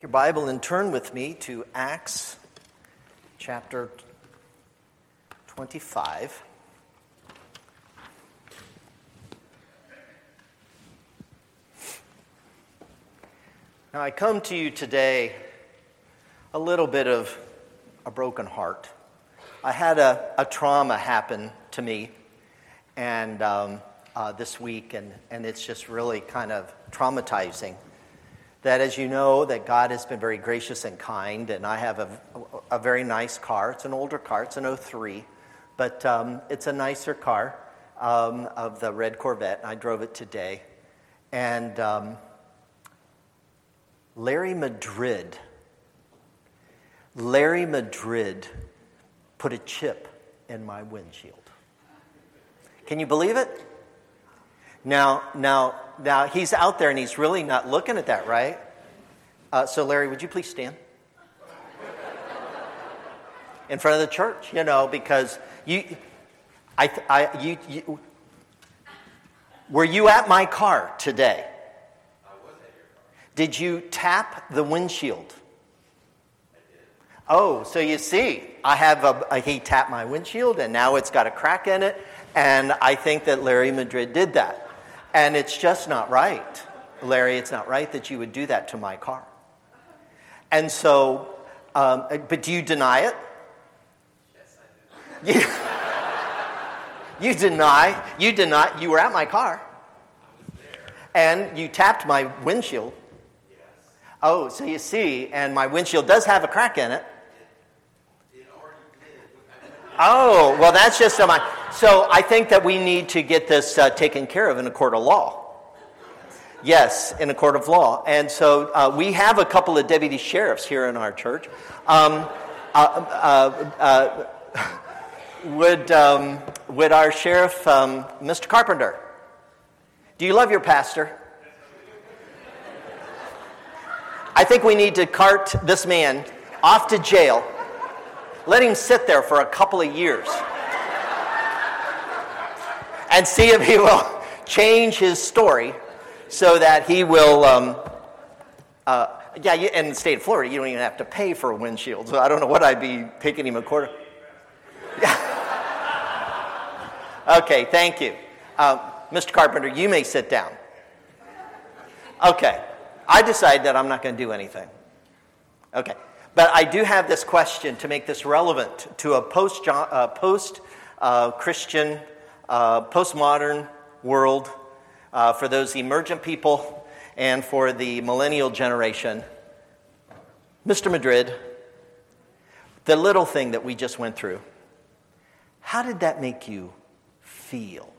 Your Bible and turn with me to Acts chapter 25. Now I come to you today a little bit of a broken heart. I had a trauma happen to me and this week, and it's just really kind of traumatizing. That, as you know, that God has been very gracious and kind, and I have a very nice car. It's an older car. It's an 03, but it's a nicer car of the red Corvette. I drove it today. And Larry Madrid put a chip in my windshield. Can you believe it? Now, he's out there and he's really not looking at that, right? So, Larry, would you please stand? In front of the church, because were you at my car today? I was at your car. Did you tap the windshield? I did. Oh, so you see, he tapped my windshield and now it's got a crack in it, and I think that Larry Madrid did that. And it's just not right, Larry. It's not right that you would do that to my car. And so, but do you deny it? Yes, I do. You deny. You were at my car. I was there. And you tapped my windshield. Yes. Oh, so you see, and my windshield does have a crack in it. It already did. Oh, well, that's just a mind. So I think that we need to get this taken care of in a court of law. Yes, in a court of law. And so we have a couple of deputy sheriffs here in our church. Would our sheriff, Mr. Carpenter, do you love your pastor? I think we need to cart this man off to jail. Let him sit there for a couple of years and see if he will change his story so that he will, in the state of Florida, you don't even have to pay for a windshield. So I don't know what I'd be picking him a quarter. Okay, thank you. Mr. Carpenter, you may sit down. Okay, I decided that I'm not going to do anything. Okay. But I do have this question to make this relevant to a post-Christian, postmodern world, for those emergent people and for the millennial generation. Mr. Madrid, the little thing that we just went through, how did that make you feel?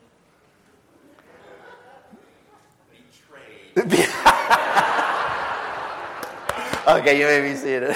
Betrayed. Okay, you may be seated.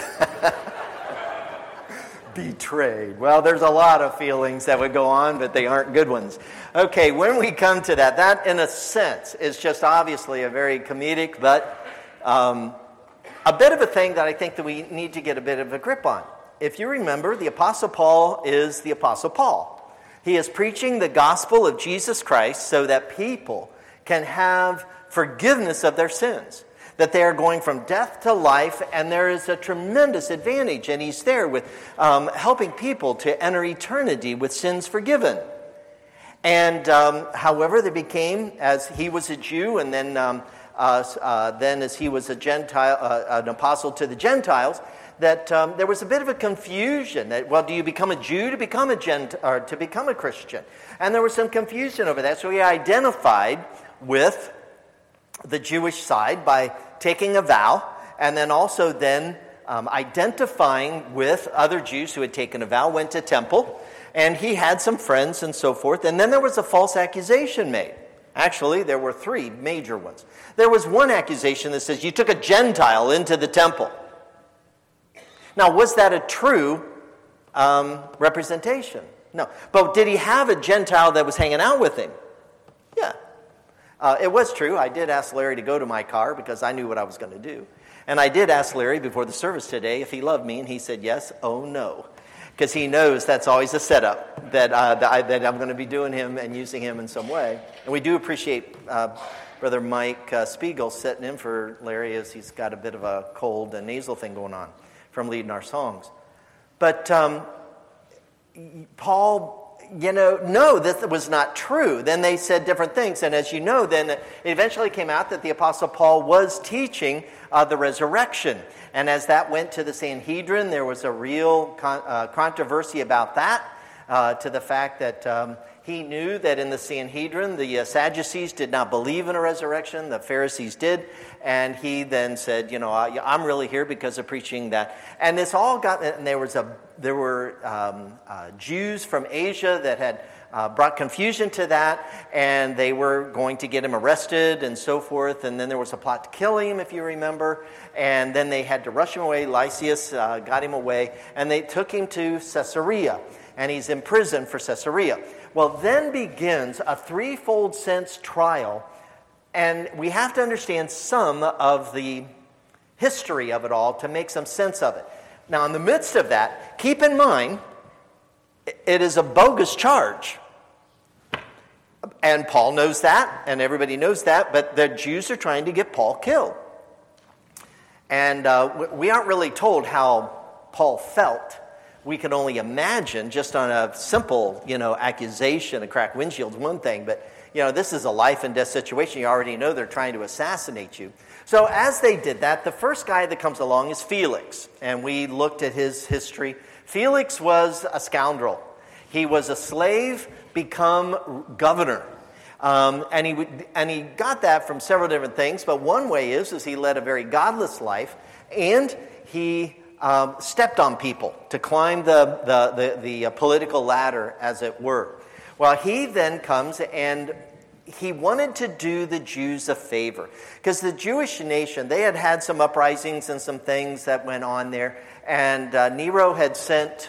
Betrayed. Well, there's a lot of feelings that would go on, but they aren't good ones. Okay, when we come to that in a sense is just obviously a very comedic, but a bit of a thing that I think that we need to get a bit of a grip on. If you remember, the Apostle Paul is the Apostle Paul. He is preaching the gospel of Jesus Christ so that people can have forgiveness of their sins. That they are going from death to life, and there is a tremendous advantage. And he's there with helping people to enter eternity with sins forgiven. And however, they became, as he was a Jew, and then as he was a Gentile, an apostle to the Gentiles, that there was a bit of a confusion. That, well, do you become a Jew to become a or to become a Christian? And there was some confusion over that. So he identified with the Jewish side by taking a vow, and then also identifying with other Jews who had taken a vow, went to temple, and he had some friends and so forth. And then there was a false accusation made. Actually, there were three major ones. There was one accusation that says, you took a Gentile into the temple. Now, was that a true representation? No. But did he have a Gentile that was hanging out with him? Yeah. It was true. I did ask Larry to go to my car because I knew what I was going to do. And I did ask Larry before the service today if he loved me, and he said yes. Oh, no. Because he knows that's always a setup. that I'm going to be doing him and using him in some way. And we do appreciate Brother Mike Spiegel sitting in for Larry, as he's got a bit of a cold and nasal thing going on from leading our songs. But Paul, no, that was not true. Then they said different things. And as you know, then it eventually came out that the Apostle Paul was teaching the resurrection. And as that went to the Sanhedrin, there was a real controversy about that, to the fact that he knew that in the Sanhedrin, the Sadducees did not believe in a resurrection. The Pharisees did. And he then said, I'm really here because of preaching that. And this all got, and there were Jews from Asia that had brought confusion to that, and they were going to get him arrested and so forth. And then there was a plot to kill him, if you remember. And then they had to rush him away. Lysias got him away, and they took him to Caesarea. And he's in prison for Caesarea. Well, then begins a threefold sense trial, and we have to understand some of the history of it all to make some sense of it. Now, in the midst of that, keep in mind, it is a bogus charge. And Paul knows that, and everybody knows that, but the Jews are trying to get Paul killed. And we aren't really told how Paul felt. We can only imagine, just on a simple, accusation, a cracked windshield's one thing, but, this is a life and death situation. You already know they're trying to assassinate you. So as they did that, the first guy that comes along is Felix, and we looked at his history. Felix was a scoundrel. He was a slave become governor. And he got that from several different things, but one way is he led a very godless life, and he stepped on people to climb the political ladder, as it were. Well, he then comes and he wanted to do the Jews a favor, because the Jewish nation, they had some uprisings and some things that went on there, and Nero had sent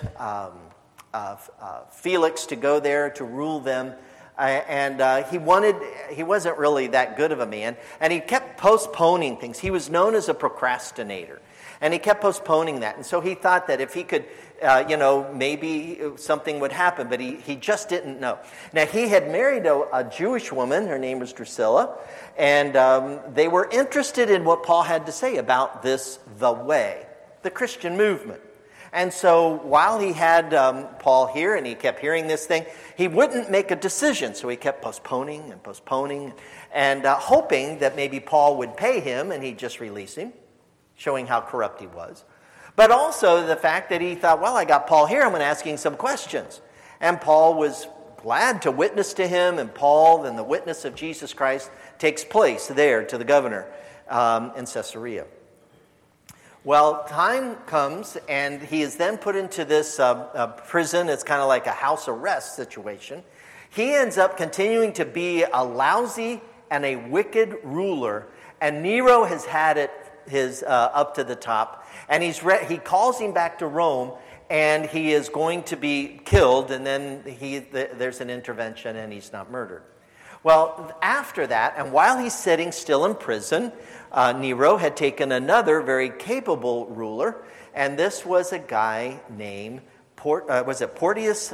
Felix to go there to rule them, and he wasn't really that good of a man, and he kept postponing things. He was known as a procrastinator. And he kept postponing that. And so he thought that if he could, maybe something would happen. But he just didn't know. Now, he had married a Jewish woman. Her name was Drusilla. And they were interested in what Paul had to say about this, the way, the Christian movement. And so while he had Paul here and he kept hearing this thing, he wouldn't make a decision. So he kept postponing and postponing and hoping that maybe Paul would pay him and he'd just release him, showing how corrupt he was. But also the fact that he thought, well, I got Paul here, I'm going to ask him some questions. And Paul was glad to witness to him, and Paul, and the witness of Jesus Christ, takes place there to the governor in Caesarea. Well, time comes, and he is then put into this prison. It's kind of like a house arrest situation. He ends up continuing to be a lousy and a wicked ruler, and Nero has had it up to the top, and he calls him back to Rome, and he is going to be killed, and then there's an intervention, and he's not murdered. Well, after that, and while he's sitting still in prison, Nero had taken another very capable ruler, and this was a guy named Porcius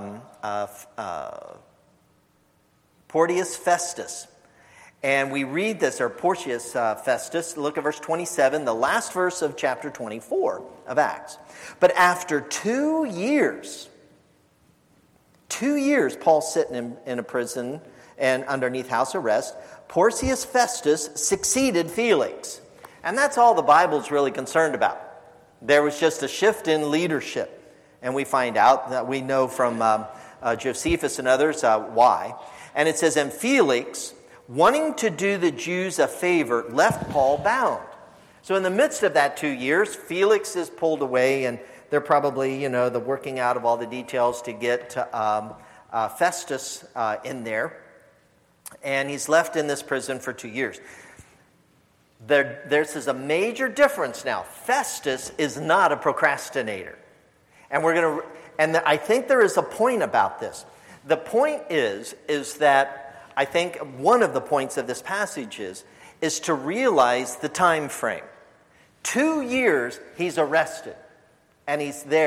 Festus. And we read this, or Porcius Festus, look at verse 27, the last verse of chapter 24 of Acts. But after 2 years, Paul's sitting in a prison and underneath house arrest, Porcius Festus succeeded Felix. And that's all the Bible's really concerned about. There was just a shift in leadership. And we find out that we know from Josephus and others why. And it says, and Felix, wanting to do the Jews a favor, left Paul bound. So in the midst of that 2 years, Felix is pulled away, and they're probably, the working out of all the details to get Festus in there. And he's left in this prison for 2 years. There's a major difference now. Festus is not a procrastinator. And I think there is a point about this. The point is that I think one of the points of this passage is to realize the time frame. 2 years he's arrested, and he's there.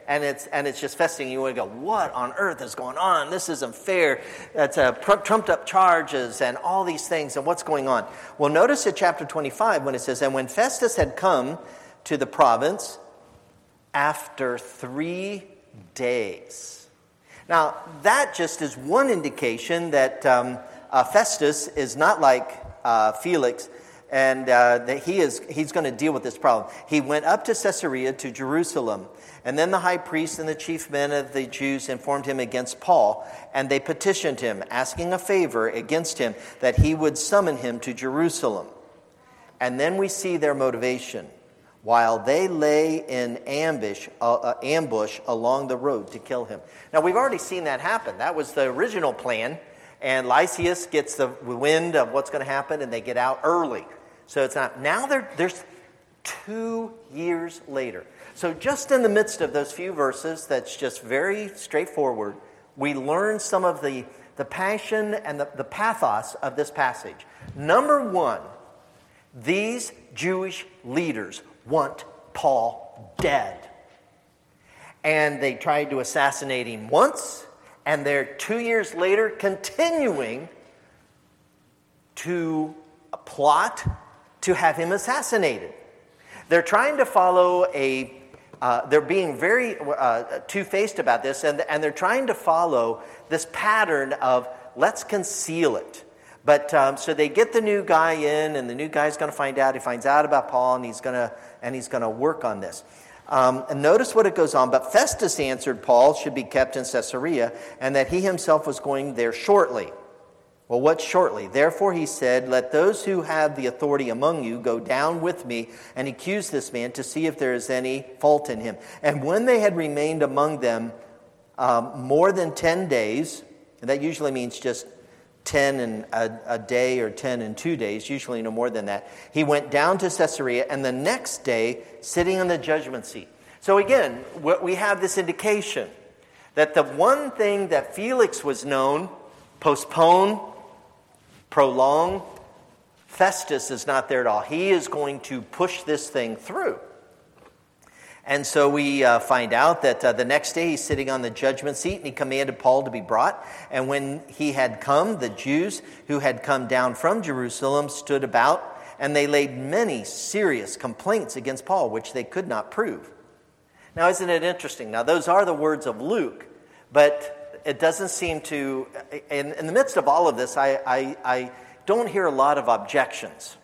and it's just festering. You want to go, what on earth is going on? This isn't fair. That's trumped up charges and all these things, and what's going on? Well, notice at chapter 25 when it says, and when Festus had come to the province after 3 days. Now, that just is one indication that Festus is not like Felix, and that he's going to deal with this problem. He went up to Caesarea to Jerusalem, and then the high priest and the chief men of the Jews informed him against Paul, and they petitioned him, asking a favor against him that he would summon him to Jerusalem. And then we see their motivation. While they lay in ambush along the road to kill him. Now, we've already seen that happen. That was the original plan, and Lysias gets the wind of what's going to happen, and they get out early. So it's not. Now there's 2 years later. So just in the midst of those few verses, that's just very straightforward, we learn some of the passion and the pathos of this passage. Number one, these Jewish leaders want Paul dead. And they tried to assassinate him once, and they're 2 years later continuing to plot to have him assassinated. They're trying to follow they're being very two-faced about this, and they're trying to follow this pattern of let's conceal it. But so they get the new guy in, and the new guy's going to find out. He finds out about Paul, and he's going to work on this. And notice what it goes on. But Festus answered Paul should be kept in Caesarea, and that he himself was going there shortly. Well, what shortly? Therefore he said, let those who have the authority among you go down with me and accuse this man to see if there is any fault in him. And when they had remained among them more than 10 days, and that usually means just 10 in a day or 10 in 2 days, usually no more than that. He went down to Caesarea, and the next day, sitting on the judgment seat. So again, we have this indication that the one thing that Felix was known, postpone, prolong, Festus is not there at all. He is going to push this thing through. And so we find out that the next day he's sitting on the judgment seat, and he commanded Paul to be brought. And when he had come, the Jews who had come down from Jerusalem stood about, and they laid many serious complaints against Paul, which they could not prove. Now, isn't it interesting? Now, those are the words of Luke, but it doesn't seem to, in the midst of all of this, I don't hear a lot of objections.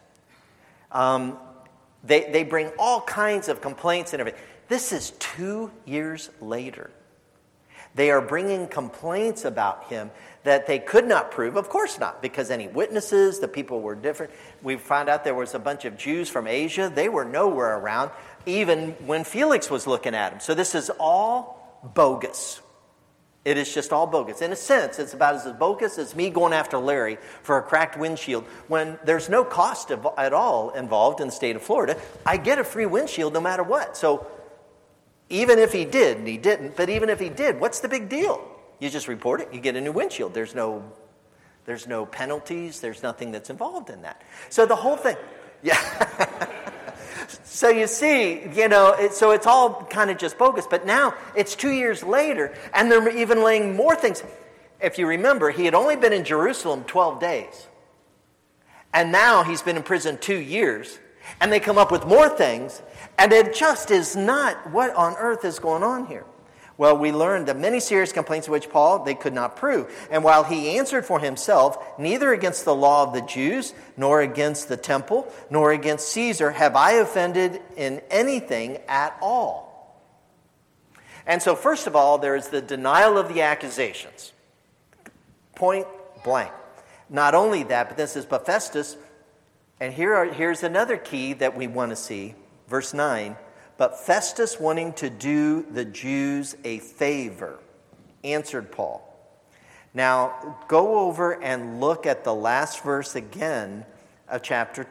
They bring all kinds of complaints and everything. This is 2 years later. They are bringing complaints about him that they could not prove. Of course not, because any witnesses, the people were different. We found out there was a bunch of Jews from Asia. They were nowhere around, even when Felix was looking at him. So this is all bogus. It is just all bogus. In a sense, it's about as bogus as me going after Larry for a cracked windshield when there's no cost at all involved in the state of Florida. I get a free windshield no matter what. So even if he did, and he didn't, but even if he did, what's the big deal? You just report it, you get a new windshield. There's no penalties, there's nothing that's involved in that. So the whole thing, yeah. So you see, so it's all kind of just bogus. But now it's 2 years later, and they're even laying more things. If you remember, he had only been in Jerusalem 12 days. And now he's been in prison 2 years. And they come up with more things. And it just is not, what on earth is going on here? Well, we learned that many serious complaints of which Paul they could not prove. And while he answered for himself, neither against the law of the Jews, nor against the temple, nor against Caesar have I offended in anything at all. And so first of all, there is the denial of the accusations. Point blank. Not only that, but this is but Festus, and here's another key that we want to see. Verse 9. But Festus, wanting to do the Jews a favor, answered Paul. Now, go over and look at the last verse again of chapter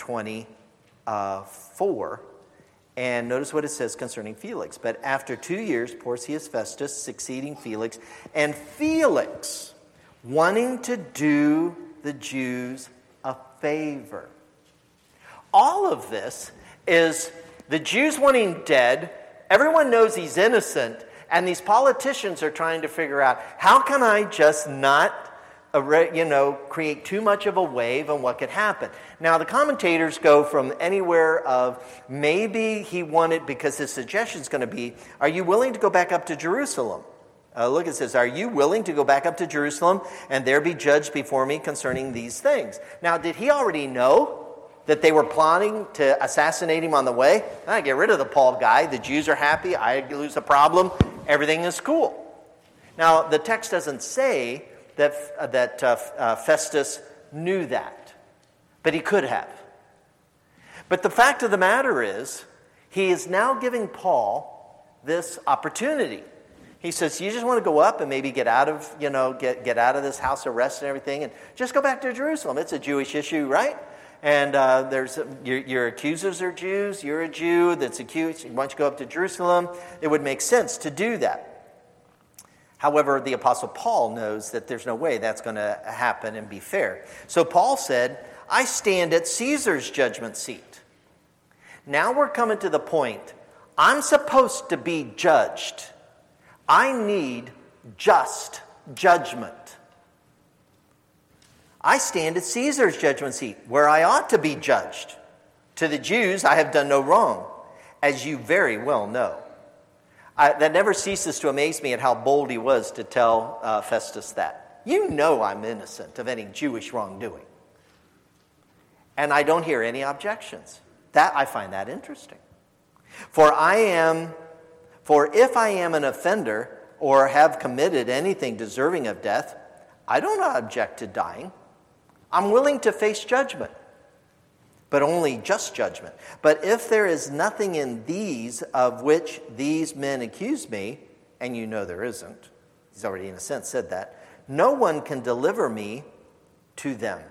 24, and notice what it says concerning Felix. But after 2 years, Porcius Festus succeeding Felix, and Felix wanting to do the Jews a favor. All of this is the Jews want him dead. Everyone knows he's innocent. And these politicians are trying to figure out, how can I just not, create too much of a wave on what could happen? Now, the commentators go from anywhere of maybe he wanted, because his suggestion is going to be, are you willing to go back up to Jerusalem? Look, it says, are you willing to go back up to Jerusalem and there be judged before me concerning these things? Now, did he already know that they were plotting to assassinate him on the way? Get rid of the Paul guy. The Jews are happy. I lose a problem. Everything is cool. Now, the text doesn't say that Festus knew that, but he could have. But the fact of the matter is, he is now giving Paul this opportunity. He says, you just want to go up and maybe get out of this house arrest and everything, and just go back to Jerusalem. It's a Jewish issue, right? And your accusers are Jews. You're a Jew that's accused. Why don't you go up to Jerusalem? It would make sense to do that. However, the Apostle Paul knows that there's no way that's going to happen and be fair. So Paul said, I stand at Caesar's judgment seat. Now we're coming to the point. I'm supposed to be judged. I need just judgment. I stand at Caesar's judgment seat, where I ought to be judged. To the Jews, I have done no wrong, as you very well know. That never ceases to amaze me at how bold he was to tell Festus that. You know I'm innocent of any Jewish wrongdoing. And I don't hear any objections. I find that interesting. For if I am an offender or have committed anything deserving of death, I don't object to dying. I'm willing to face judgment, but only just judgment. But if there is nothing in these of which these men accuse me, and you know there isn't, he's already in a sense said that, no one can deliver me to them.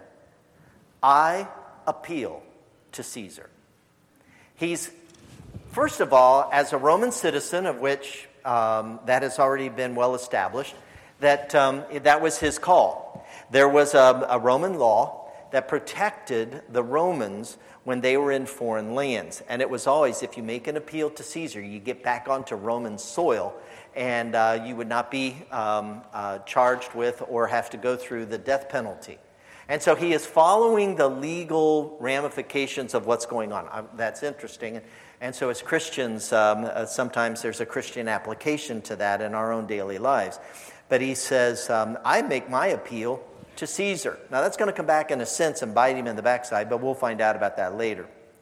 I appeal to Caesar. He's, first of all, as a Roman citizen, of which that has already been well established, that was his call. There was a Roman law that protected the Romans when they were in foreign lands. And it was always, if you make an appeal to Caesar, you get back onto Roman soil, and you would not be charged with or have to go through the death penalty. And so he is following the legal ramifications of what's going on. That's interesting. And so as Christians, sometimes there's a Christian application to that in our own daily lives. But he says, I make my appeal to Caesar. Now that's going to come back in a sense and bite him in the backside, but we'll find out about that later.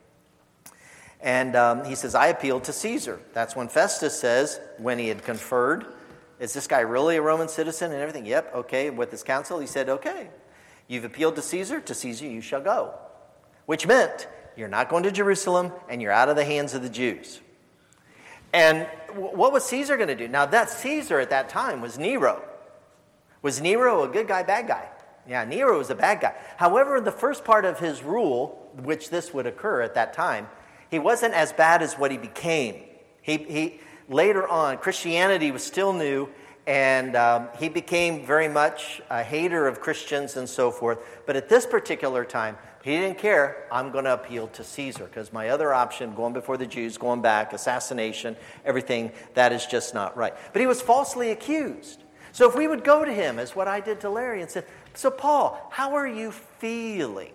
And he says, I appeal to Caesar. That's when Festus says, when he had conferred, is this guy really a Roman citizen and everything? Yep, okay. With his counsel, he said, okay, you've appealed to Caesar you shall go. Which meant, you're not going to Jerusalem, and you're out of the hands of the Jews. And what was Caesar going to do? Now, that Caesar at that time was Nero. Was Nero a good guy, bad guy? Yeah, Nero was a bad guy. However, the first part of his rule, which this would occur at that time, he wasn't as bad as what he became. He later on, Christianity was still new, and he became very much a hater of Christians and so forth. But at this particular time, he didn't care. I'm going to appeal to Caesar because my other option, going before the Jews, going back, assassination, everything, that is just not right. But he was falsely accused. So if we would go to him, as what I did to Larry, and said, so Paul, how are you feeling?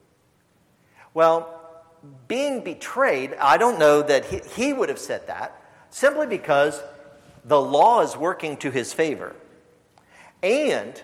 Well, being betrayed, I don't know that he would have said that, simply because the law is working to his favor. And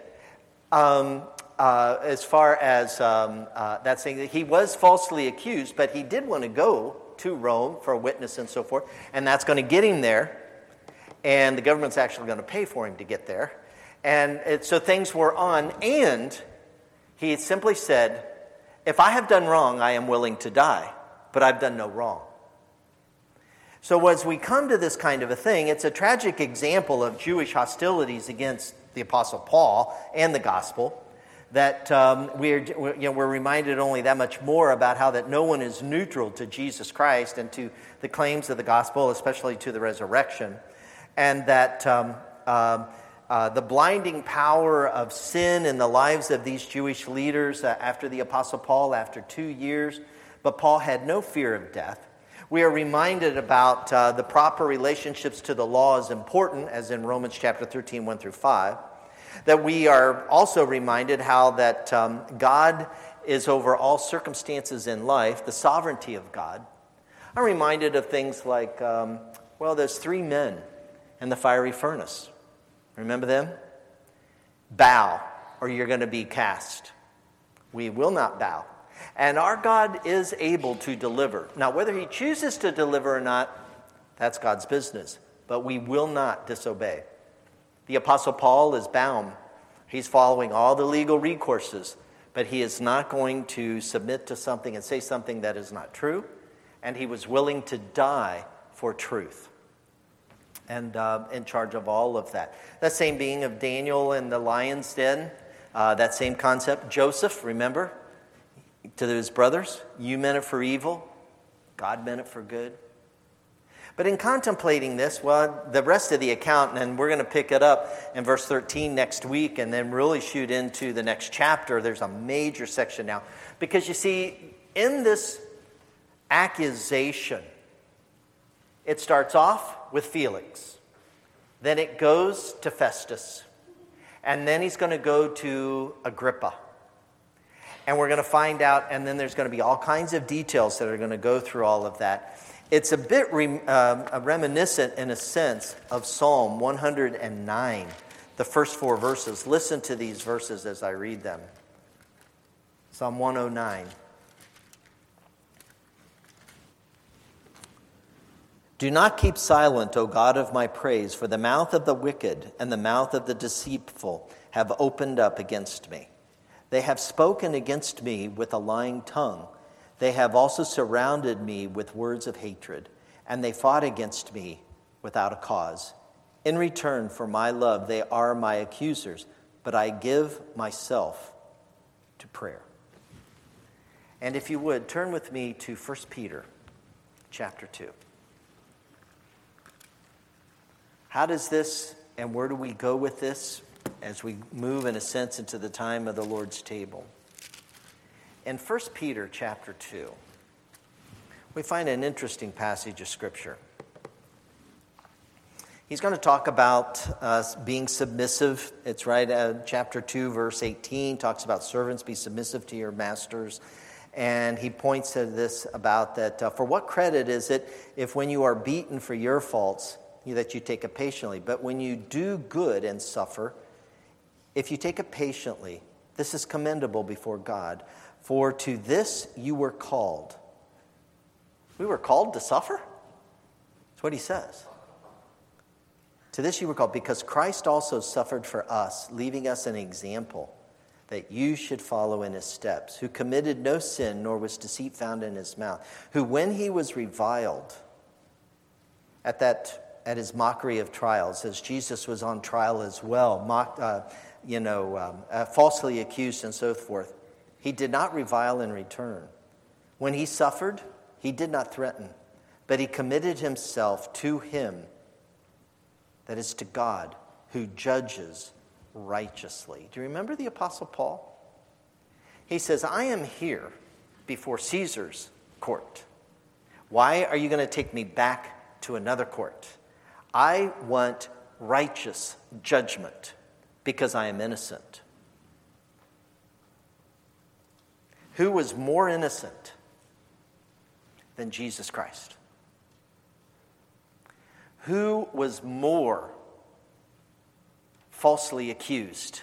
as far as that saying, that he was falsely accused, but he did want to go to Rome for a witness and so forth, and that's going to get him there, and the government's actually going to pay for him to get there. And so things were on, and he simply said, if I have done wrong, I am willing to die, but I've done no wrong. So as we come to this kind of a thing, it's a tragic example of Jewish hostilities against the Apostle Paul and the gospel, that we're reminded only that much more about how that no one is neutral to Jesus Christ and to the claims of the gospel, especially to the resurrection, and that the blinding power of sin in the lives of these Jewish leaders after the Apostle Paul, after 2 years, but Paul had no fear of death. We are reminded about the proper relationships to the law is important, as in Romans chapter 13, 1 through 5. That we are also reminded how that God is over all circumstances in life, the sovereignty of God. I'm reminded of things like, there's 3 men in the fiery furnace. Remember them? Bow, or you're going to be cast. We will not bow. And our God is able to deliver. Now, whether he chooses to deliver or not, that's God's business. But we will not disobey. The Apostle Paul is bound. He's following all the legal recourses. But he is not going to submit to something and say something that is not true. And he was willing to die for truth. And in charge of all of that. That same being of Daniel in the lion's den. That same concept. Joseph, remember? To his brothers, you meant it for evil, God meant it for good. But in contemplating this, the rest of the account, and we're going to pick it up in verse 13 next week and then really shoot into the next chapter. There's a major section now. Because you see, in this accusation, it starts off with Felix. Then it goes to Festus. And then he's going to go to Agrippa. And we're going to find out, and then there's going to be all kinds of details that are going to go through all of that. It's a bit reminiscent, in a sense, of Psalm 109, the first 4 verses. Listen to these verses as I read them. Psalm 109. Do not keep silent, O God of my praise, for the mouth of the wicked and the mouth of the deceitful have opened up against me. They have spoken against me with a lying tongue. They have also surrounded me with words of hatred, and they fought against me without a cause. In return for my love, they are my accusers, but I give myself to prayer. And if you would, turn with me to 1 Peter chapter 2. How does this, and where do we go with this as we move, in a sense, into the time of the Lord's table? In 1 Peter chapter 2, we find an interesting passage of Scripture. He's going to talk about being submissive. It's right, chapter 2, verse 18, talks about servants, be submissive to your masters. And he points to this about that, for what credit is it if when you are beaten for your faults, that you take it patiently? But when you do good and suffer, if you take it patiently, this is commendable before God. For to this you were called. We were called to suffer? That's what he says. To this you were called, because Christ also suffered for us, leaving us an example that you should follow in his steps, who committed no sin, nor was deceit found in his mouth, who when he was reviled at his mockery of trials, as Jesus was on trial as well, falsely accused and so forth, he did not revile in return. When he suffered, he did not threaten, but he committed himself to him, that is to God, who judges righteously. Do you remember the Apostle Paul? He says, I am here before Caesar's court. Why are you going to take me back to another court? I want righteous judgment because I am innocent. Who was more innocent than Jesus Christ? Who was more falsely accused?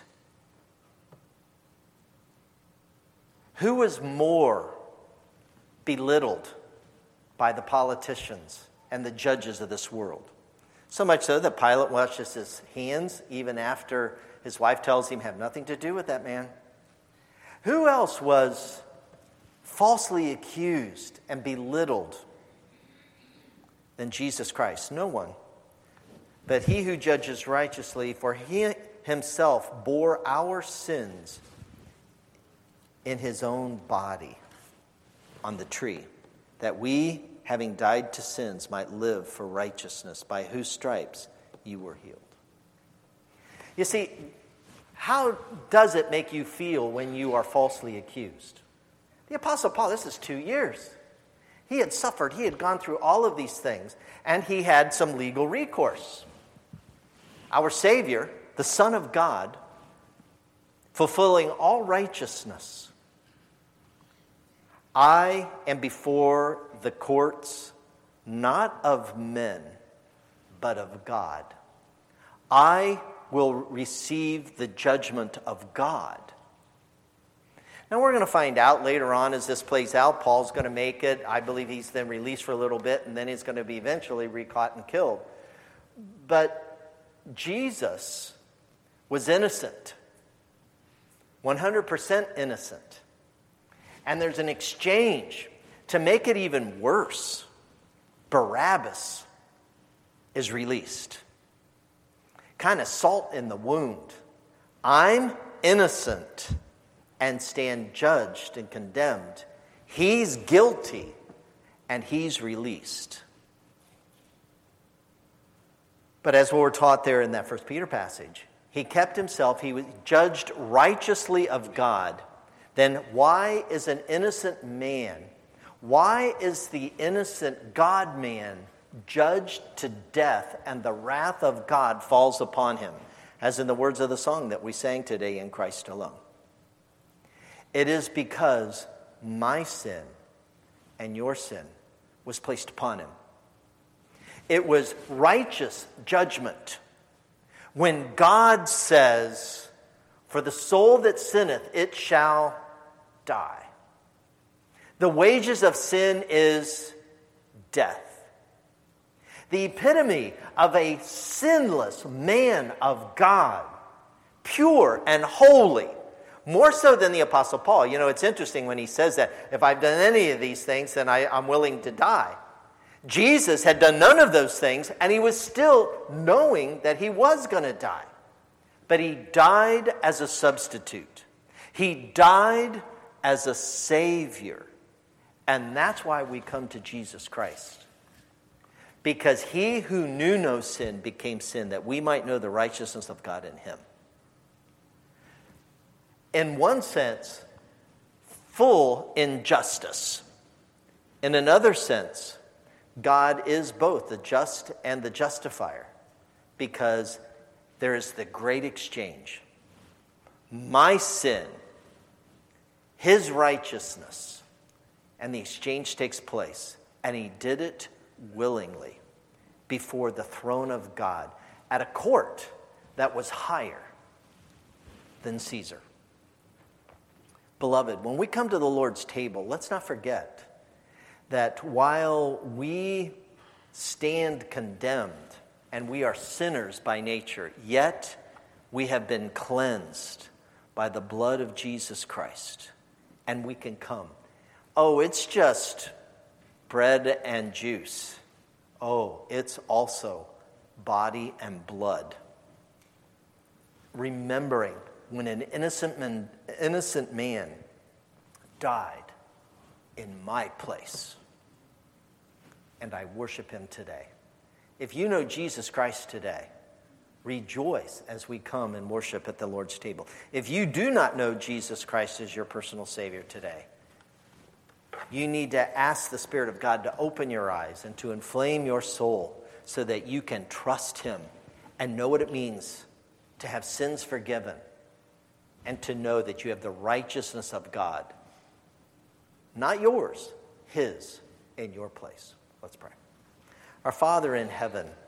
Who was more belittled by the politicians and the judges of this world? So much so that Pilate washes his hands even after his wife tells him, have nothing to do with that man. Who else was falsely accused and belittled than Jesus Christ? No one. But he who judges righteously, for he himself bore our sins in his own body on the tree, that we, having died to sins, might live for righteousness, by whose stripes you were healed. You see, how does it make you feel when you are falsely accused? The Apostle Paul, this is 2 years. He had suffered. He had gone through all of these things, and he had some legal recourse. Our Savior, the Son of God, fulfilling all righteousness. I am before the courts, not of men, but of God. I will receive the judgment of God. Now we're going to find out later on as this plays out, Paul's going to make it. I believe he's then released for a little bit, and then he's going to be eventually recaught and killed. But Jesus was innocent, 100% innocent. And there's an exchange to make it even worse. Barabbas is released. Kind of salt in the wound. I'm innocent and stand judged and condemned. He's guilty and he's released. But as we're taught there in that 1 Peter passage, he kept himself, he was judged righteously of God. Then why is an innocent man, why is the innocent God-man judged to death and the wrath of God falls upon him? As in the words of the song that we sang today, In Christ Alone. It is because my sin and your sin was placed upon him. It was righteous judgment. When God says, for the soul that sinneth, it shall die. The wages of sin is death. The epitome of a sinless man of God, pure and holy, more so than the Apostle Paul. You know, it's interesting when he says that, if I've done any of these things, then I'm willing to die. Jesus had done none of those things, and he was still knowing that he was going to die. But he died as a substitute. He died as a Savior. And that's why we come to Jesus Christ. Because he who knew no sin became sin, that we might know the righteousness of God in him. In one sense, full injustice. In another sense, God is both the just and the justifier, because there is the great exchange. My sin, his righteousness, and the exchange takes place. And he did it willingly before the throne of God at a court that was higher than Caesar. Beloved, when we come to the Lord's table, let's not forget that while we stand condemned and we are sinners by nature, yet we have been cleansed by the blood of Jesus Christ, and we can come. Oh, it's just bread and juice. Oh, it's also body and blood. Remembering when an innocent man died in my place. And I worship him today. If you know Jesus Christ today, rejoice as we come and worship at the Lord's table. If you do not know Jesus Christ as your personal Savior today, you need to ask the Spirit of God to open your eyes and to inflame your soul so that you can trust him and know what it means to have sins forgiven and to know that you have the righteousness of God. Not yours, his, in your place. Let's pray. Our Father in heaven,